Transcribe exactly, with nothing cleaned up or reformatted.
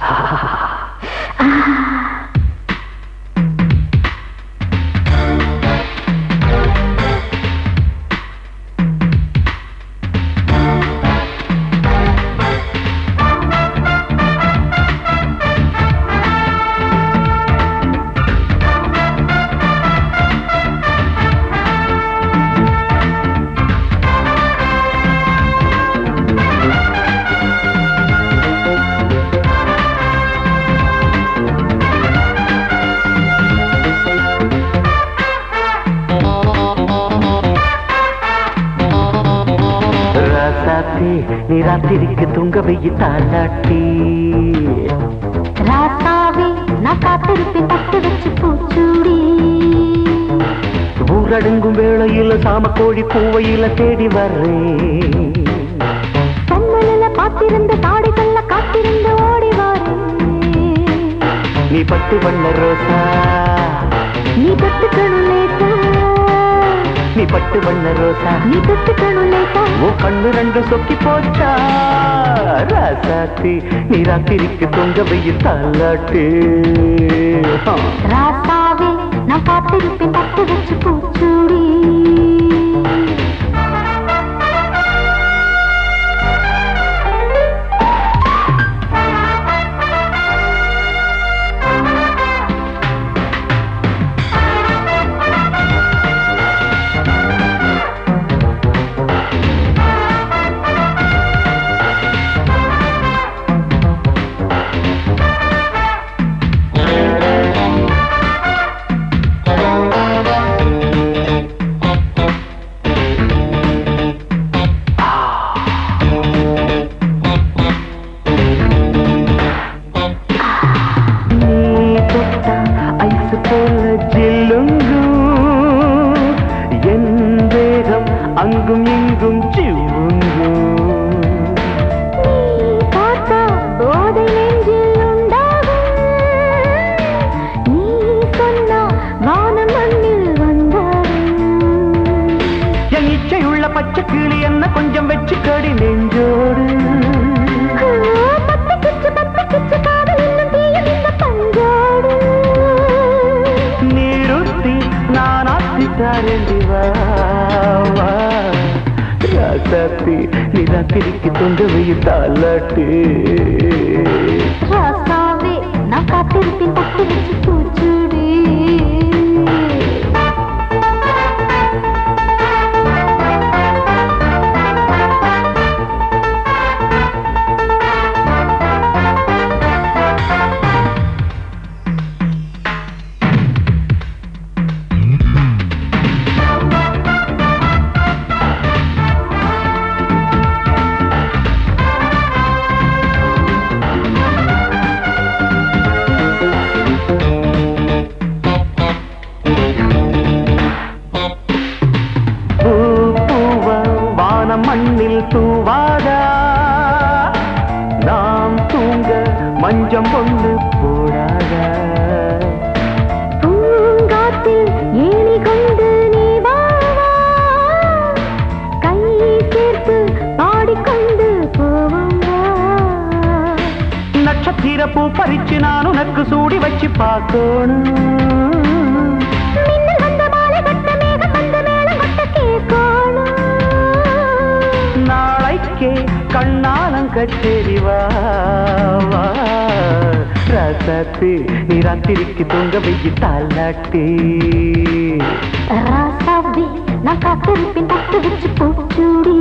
நீ ராத்திரிக்கு தூங்க வெயி தாலாட்டி ராசாவே நான் காத்திருப்பேன் பட்டு வச்சு பூச்சூடி ஊரடங்கும் வேளையில சாம கோழி பூவையில தேடி வர்றேன் சன்னலில பாத்திருந்த தாடிகள்ல காத்திருந்த ஓடி வரேன் நீ பட்டு வண்ண ரோசா நீ தொட்டுக்கணும் லேசா நீ பட்டு வண்ண ரோசா நீ தொட்டுக்கணும் லேசா ஓ கண்ணு ரெண்டு சொக்கி போச்சா ராசாத்தி நீ ராத்திரிக்கு தொங்க வெயில் தாலாட்டு ராசாவே நான் காத்திருப்பேன் பட்டு வச்சு பூச்சூடி அங்கும் இங்கும் சிவுங்கு நீ பார்த்தா போதை நெஞ்சில் உண்டாகும் நீ சொன்னா வானம் மண்ணில் வந்தாரும் என் இச்சையுள்ள பச்சை கிளி என்ன கொஞ்சம் வச்சு கடி நெஞ்சோடு பத்து கிச்சு பத்து கிச்சு காதல் இன்னும் தீயில் இந்த பஞ்சோடு நீருத்தி நான் ஆத்தித்தாரண்டி வா ராசாத்தி நீ ராத்திரிக்கு தொங்க வெயில் தாலாட்டு ராசாவே நான் காத்திருப்பேன் பட்டு வச்சு பூச்சூடி மண்ணில் தூவாதா நாம் தூங்க மஞ்சம் கொண்டு போடாதா பூங்காத்தில் ஏணி கொண்டு நீ வாவா கை சேர்த்து பாடிக்கொண்டு போவோம் நட்சத்திர பூ பறிச்சு நான் உனக்கு சூடி வச்சு பார்க்கணும் கண்ணாலம் கச்சேரி வா ராசாத்தி நீ ராத்திரிக்கு தூங்க வெயில் தாலாட்டி ராசாவே நான் காத்திருப்பேன் பட்டு வச்சு பூச்சூடி